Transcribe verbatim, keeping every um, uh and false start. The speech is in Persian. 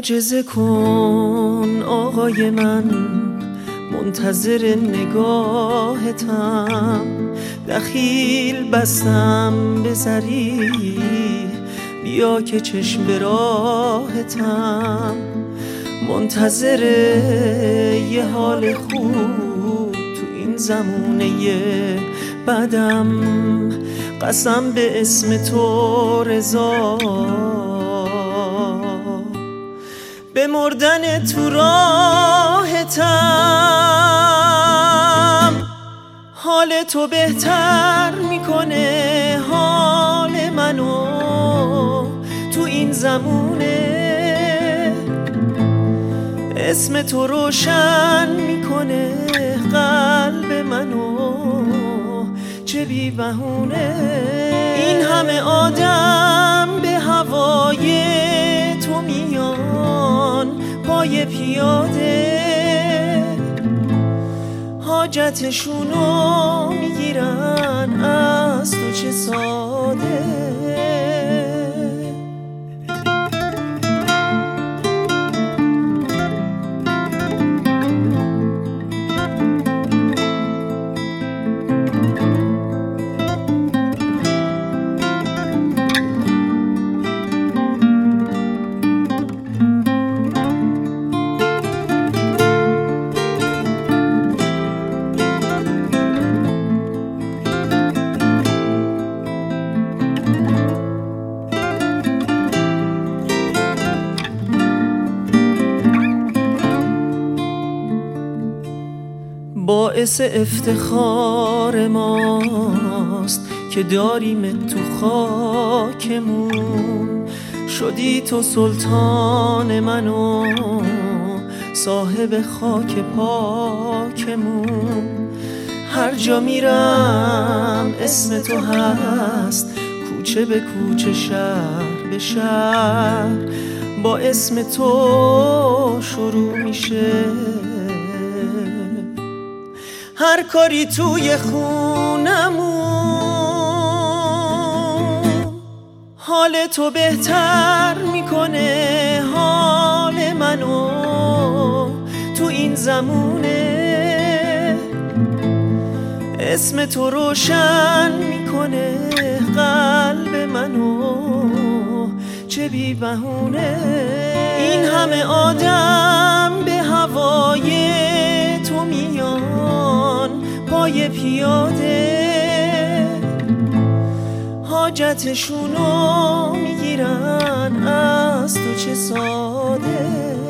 معجزه کن آقای من، منتظر نگاهتم. دخیل بستم به زری، بیا که چشم به راهتم. منتظر یه حال خوب تو این زمونه بعدم. قسم به اسم تو رضا، به مردن تو راهتم. حال تو بهتر میکنه حال منو تو این زمونه. اسم تو روشن میکنه قلب منو، چه بی بهونه. این همه آدم به هوای تو میان پای پیاده، حاجتشونو میگیرن از تو، چه ساده. باعث افتخار ماست که داریم تو خاکمون. شدی تو سلطان منو، صاحب خاک پاکمون. هر جا میرم اسم تو هست، کوچه به کوچه شهر به شهر. با اسم تو شروع میشه هر کاری توی خونمون. حال تو بهتر میکنه حال منو تو این زمونه. اسم تو روشن میکنه قلب منو، چه بی بهونه. این همه آدم به هوای تو میان پای پیاده، حاجتشونو میگیرن از تو، چه ساده.